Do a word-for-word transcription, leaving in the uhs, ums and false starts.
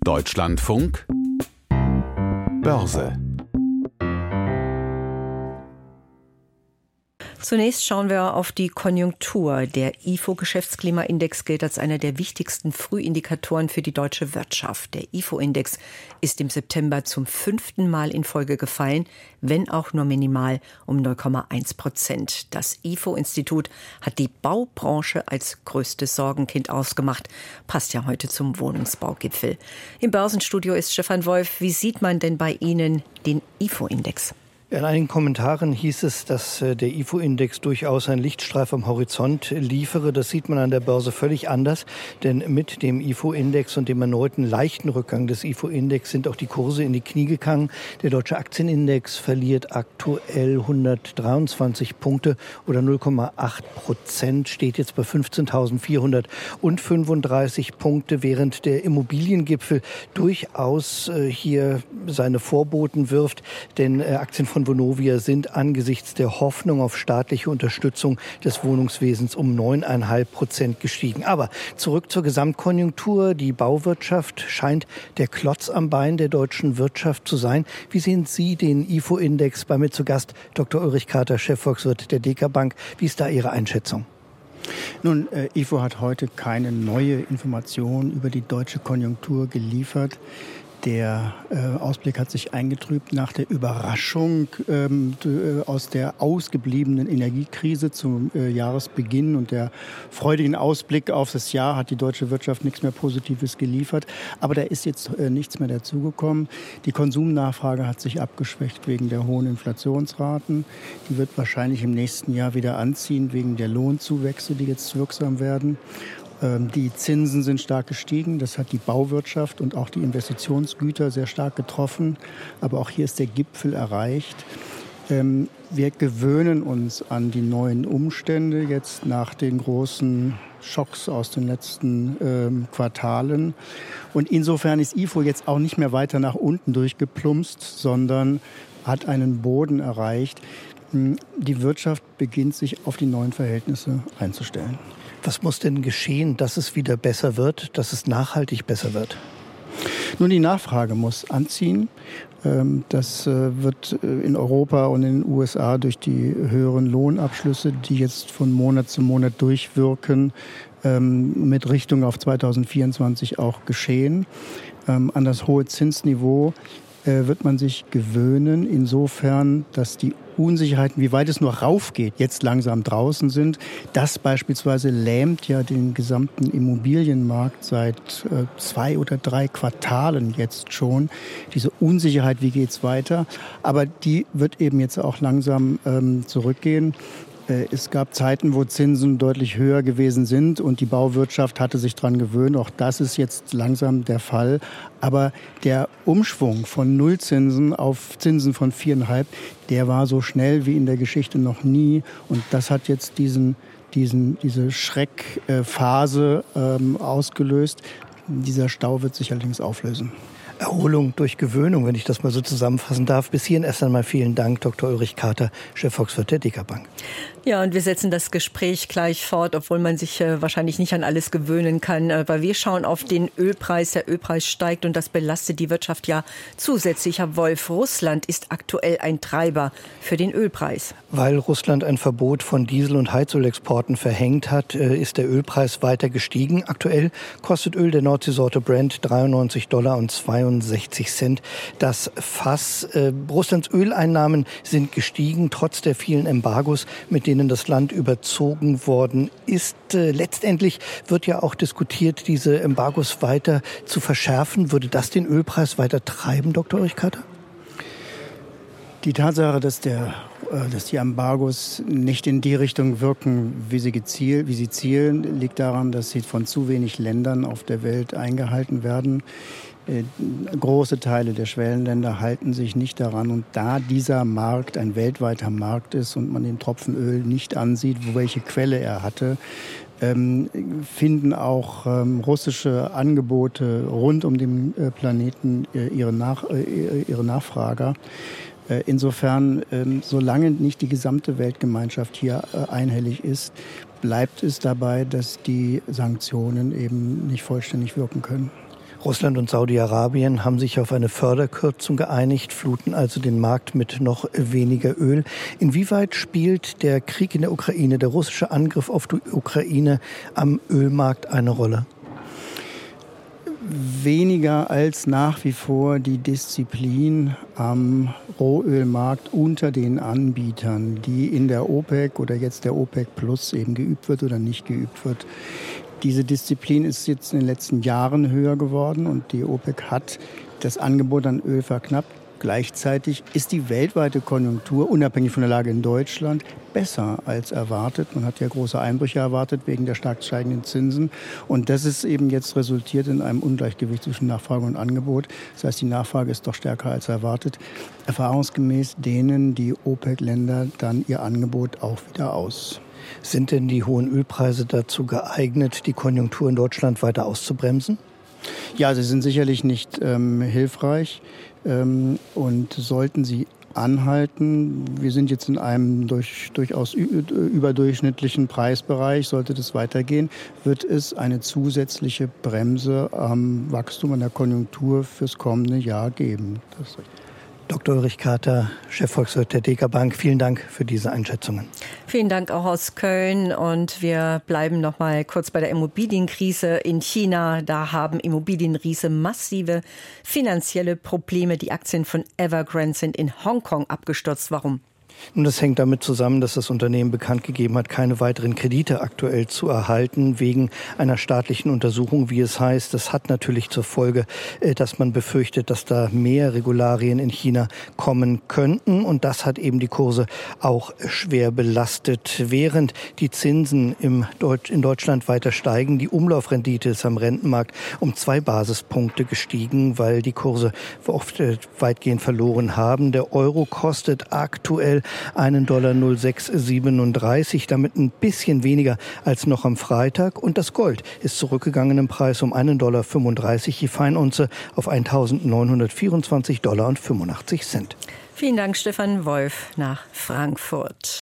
Deutschlandfunk Börse. Zunächst schauen wir auf die Konjunktur. Der I F O-Geschäftsklimaindex gilt als einer der wichtigsten Frühindikatoren für die deutsche Wirtschaft. Der I F O-Index ist im September zum fünften Mal in Folge gefallen, wenn auch nur minimal um null Komma eins Prozent. Das I F O-Institut hat die Baubranche als größtes Sorgenkind ausgemacht. Passt ja heute zum Wohnungsbaugipfel. Im Börsenstudio ist Stefan Wolf. Wie sieht man denn bei Ihnen den I F O-Index? In einigen Kommentaren hieß es, dass der I F O-Index durchaus einen Lichtstreif am Horizont liefere. Das sieht man an der Börse völlig anders, denn mit dem I F O-Index und dem erneuten leichten Rückgang des I F O-Index sind auch die Kurse in die Knie gegangen. Der deutsche Aktienindex verliert aktuell hundertdreiundzwanzig Punkte oder null Komma acht Prozent, steht jetzt bei fünfzehntausendvierhundertfünfunddreißig Punkte, während der Immobiliengipfel durchaus äh, hier seine Vorboten wirft, denn äh, Aktien von von Vonovia sind angesichts der Hoffnung auf staatliche Unterstützung des Wohnungswesens um neun Komma fünf Prozent gestiegen. Aber zurück zur Gesamtkonjunktur. Die Bauwirtschaft scheint der Klotz am Bein der deutschen Wirtschaft zu sein. Wie sehen Sie den I F O-Index? Bei mir zu Gast Doktor Ulrich Kater, Chefvolkswirt der Deka Bank. Wie ist da Ihre Einschätzung? Nun, äh, I F O hat heute keine neue Information über die deutsche Konjunktur geliefert. Der äh, Ausblick hat sich eingetrübt nach der Überraschung ähm, d- aus der ausgebliebenen Energiekrise zum äh, Jahresbeginn und der freudigen Ausblick auf das Jahr hat die deutsche Wirtschaft nichts mehr Positives geliefert. Aber da ist jetzt äh, nichts mehr dazugekommen. Die Konsumnachfrage hat sich abgeschwächt wegen der hohen Inflationsraten. Die wird wahrscheinlich im nächsten Jahr wieder anziehen wegen der Lohnzuwächse, die jetzt wirksam werden. Die Zinsen sind stark gestiegen. Das hat die Bauwirtschaft und auch die Investitionsgüter sehr stark getroffen. Aber auch hier ist der Gipfel erreicht. Wir gewöhnen uns an die neuen Umstände jetzt nach den großen Schocks aus den letzten ähm, Quartalen. Und insofern ist I F O jetzt auch nicht mehr weiter nach unten durchgeplumpst, sondern hat einen Boden erreicht. Die Wirtschaft beginnt sich auf die neuen Verhältnisse einzustellen. Was muss denn geschehen, dass es wieder besser wird, dass es nachhaltig besser wird? Nun, die Nachfrage muss anziehen. Das wird in Europa und in den U S A durch die höheren Lohnabschlüsse, die jetzt von Monat zu Monat durchwirken, mit Richtung auf zweitausendvierundzwanzig auch geschehen. An das hohe Zinsniveau wird man sich gewöhnen, insofern, dass die Unsicherheiten, wie weit es nur raufgeht, jetzt langsam draußen sind. Das beispielsweise lähmt ja den gesamten Immobilienmarkt seit äh, zwei oder drei Quartalen jetzt schon. Diese Unsicherheit, wie geht's weiter? Aber die wird eben jetzt auch langsam ähm, zurückgehen. Es gab Zeiten, wo Zinsen deutlich höher gewesen sind und die Bauwirtschaft hatte sich daran gewöhnt. Auch das ist jetzt langsam der Fall. Aber der Umschwung von Nullzinsen auf Zinsen von viereinhalb, der war so schnell wie in der Geschichte noch nie. Und das hat jetzt diesen, diesen, diese Schreckphase ähm, ausgelöst. Dieser Stau wird sich allerdings auflösen. Erholung durch Gewöhnung, wenn ich das mal so zusammenfassen darf. Bis hierhin erst einmal vielen Dank, Doktor Ulrich Kater, Chefvolkswirt der Deka Bank. Ja, und wir setzen das Gespräch gleich fort, obwohl man sich äh, wahrscheinlich nicht an alles gewöhnen kann. Äh, weil wir schauen auf den Ölpreis. Der Ölpreis steigt und das belastet die Wirtschaft ja zusätzlich. Herr Wolf, Russland ist aktuell ein Treiber für den Ölpreis. Weil Russland ein Verbot von Diesel- und Heizölexporten verhängt hat, äh, ist der Ölpreis weiter gestiegen. Aktuell kostet Öl der Nordseesorte Brent dreiundneunzig Dollar und zweiundsechzig Cent das Fass. Äh, Russlands Öleinnahmen sind gestiegen, trotz der vielen Embargos, mit denen das Land überzogen worden ist. Äh, letztendlich wird ja auch diskutiert, diese Embargos weiter zu verschärfen. Würde das den Ölpreis weiter treiben, Doktor Ulrich Kater? Die Tatsache, dass, der, äh, dass die Embargos nicht in die Richtung wirken, wie sie, gezielt, wie sie zielen, liegt daran, dass sie von zu wenig Ländern auf der Welt eingehalten werden. Große Teile der Schwellenländer halten sich nicht daran. Und da dieser Markt ein weltweiter Markt ist und man den Tropfen Öl nicht ansieht, wo welche Quelle er hatte, ähm, finden auch ähm, russische Angebote rund um den äh, Planeten äh, ihre, Nach, äh, ihre Nachfrager. Äh, insofern, ähm, solange nicht die gesamte Weltgemeinschaft hier äh, einhellig ist, bleibt es dabei, dass die Sanktionen eben nicht vollständig wirken können. Russland und Saudi-Arabien haben sich auf eine Förderkürzung geeinigt, fluten also den Markt mit noch weniger Öl. Inwieweit spielt der Krieg in der Ukraine, der russische Angriff auf die Ukraine am Ölmarkt eine Rolle? Weniger als nach wie vor die Disziplin am Rohölmarkt unter den Anbietern, die in der OPEC oder jetzt der OPEC Plus eben geübt wird oder nicht geübt wird. Diese Disziplin ist jetzt in den letzten Jahren höher geworden und die OPEC hat das Angebot an Öl verknappt. Gleichzeitig ist die weltweite Konjunktur, unabhängig von der Lage in Deutschland, besser als erwartet. Man hat ja große Einbrüche erwartet wegen der stark steigenden Zinsen. Und das ist eben jetzt resultiert in einem Ungleichgewicht zwischen Nachfrage und Angebot. Das heißt, die Nachfrage ist doch stärker als erwartet. Erfahrungsgemäß dehnen die OPEC-Länder dann ihr Angebot auch wieder aus. Sind denn die hohen Ölpreise dazu geeignet, die Konjunktur in Deutschland weiter auszubremsen? Ja, sie sind sicherlich nicht ähm, hilfreich ähm, und sollten sie anhalten. Wir sind jetzt in einem durch, durchaus überdurchschnittlichen Preisbereich. Sollte das weitergehen, wird es eine zusätzliche Bremse am Wachstum an der Konjunktur fürs kommende Jahr geben. Das ist richtig. Doktor Ulrich Kater, Chefvolkswirt der Deka Bank, vielen Dank für diese Einschätzungen. Vielen Dank auch aus Köln und wir bleiben noch mal kurz bei der Immobilienkrise in China. Da haben Immobilienriese massive finanzielle Probleme. Die Aktien von Evergrande sind in Hongkong abgestürzt. Warum? Und das hängt damit zusammen, dass das Unternehmen bekannt gegeben hat, keine weiteren Kredite aktuell zu erhalten, wegen einer staatlichen Untersuchung, wie es heißt. Das hat natürlich zur Folge, dass man befürchtet, dass da mehr Regularien in China kommen könnten. Und das hat eben die Kurse auch schwer belastet. Während die Zinsen im Deutsch, in Deutschland weiter steigen, die Umlaufrendite ist am Rentenmarkt um zwei Basispunkte gestiegen, weil die Kurse oft weitgehend verloren haben. Der Euro kostet aktuell einen Dollar null Komma sechs siebenunddreißig, damit ein bisschen weniger als noch am Freitag. Und das Gold ist zurückgegangen im Preis um einen Dollar fünfunddreißig, die Feinunze auf eintausendneunhundertvierundzwanzig Dollar und fünfundachtzig Cent. Vielen Dank, Stefan Wolf nach Frankfurt.